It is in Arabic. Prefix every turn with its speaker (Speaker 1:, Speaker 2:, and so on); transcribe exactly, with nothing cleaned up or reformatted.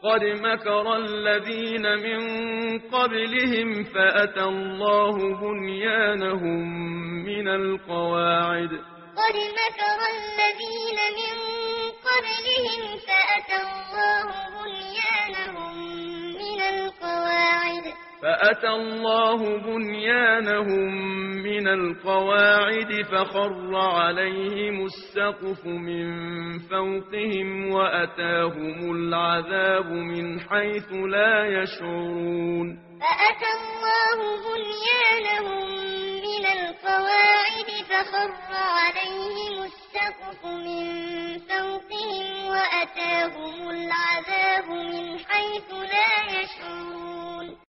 Speaker 1: قد مكر الذين من قبلهم فأتى الله بنيانهم من القواعد
Speaker 2: قد مكر الذين من قبلهم فأتى الله بنيانهم من القواعد
Speaker 1: فأتى الله بنيانهم من القواعد فخر عليهم السقف من فوقهم وأتاهم العذاب من حيث لا يشعرون
Speaker 2: فأتى الله بنيانهم من القواعد فخر عليهم السقف من فوقهم وأتاهم العذاب من حيث لا يشعرون